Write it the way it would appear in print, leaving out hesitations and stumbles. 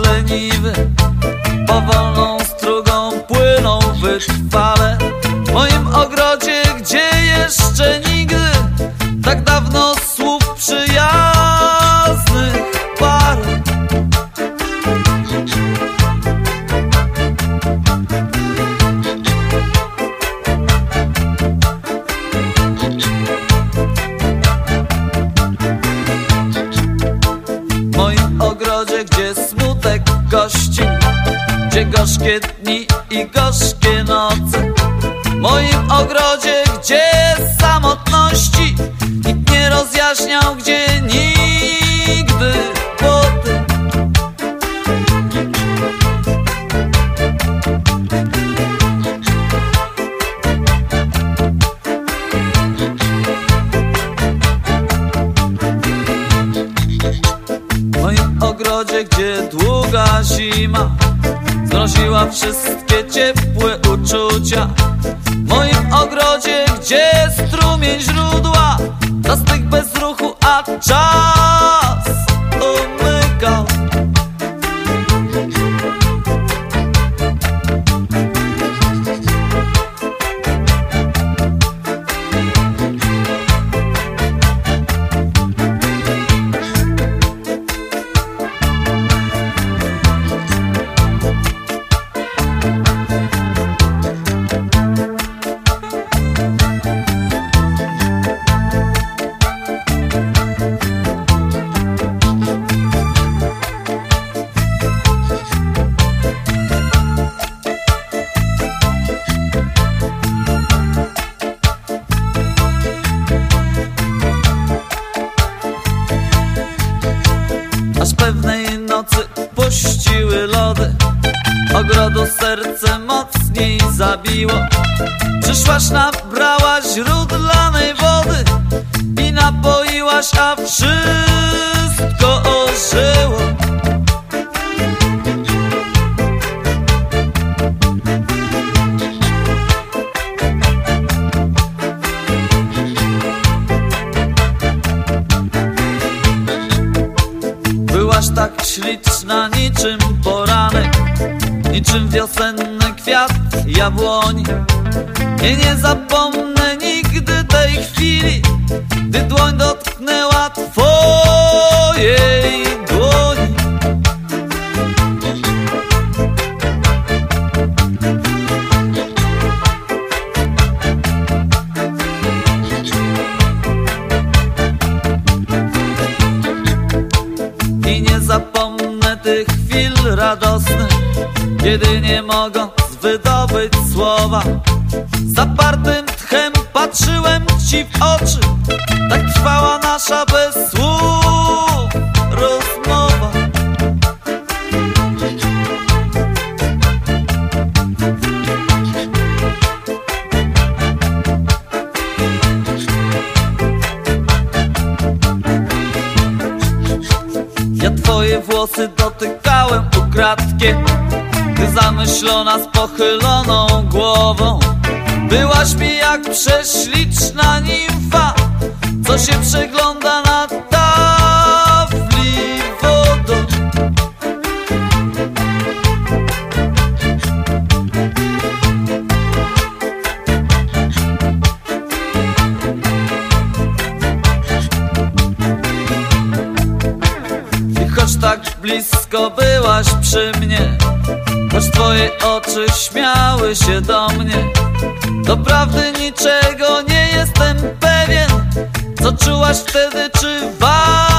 leniwy, powolną strugą płyną wytrwale. W moim ogrodzie, gdzie jeszcze nigdy tak dawno słów przyjaznych parę. W moim ogrodzie, gdzie smutek gości, gdzie gorzkie dni i gorzkie noce. W moim ogrodzie, gdzie samotności nikt nie rozjaśniał, gdzie nigdy potem. W moim ogrodzie, gdzie długa zima zmroziła wszystkie ciepłe uczucia. W moim ogrodzie, gdzie strumień źródła zastygł bez ruchu, a czas umykał. Aż pewnej nocy puściły lody, ogrodu serce mocniej zabiło. Przyszłaś, nabrałaś źródlanej wody i napoiłaś, a wszystko ożyło. Byłaś tak śliczna niczym poranek, niczym wiosenny kwiat jabłoni. Nie zapomnę nigdy tej chwili, gdy dłoń dotknęła twojej dłoni. I nie zapomnę tych chwil radosnych, kiedy nie mogąc wydobyć słowa, zapartym tchem patrzyłem ci w oczy. Tak trwała nasza bez słów rozmowa. Ja twoje włosy dotykałem ukradkiem, gdy zamyślona z pochyloną głową. Byłaś mi jak prześliczna nimfa, co się przegląda na tafli wodą. I choć tak blisko byłaś przy mnie, choć twoje oczy śmiały się do mnie, doprawdy niczego nie jestem pewien. Co czułaś wtedy, czy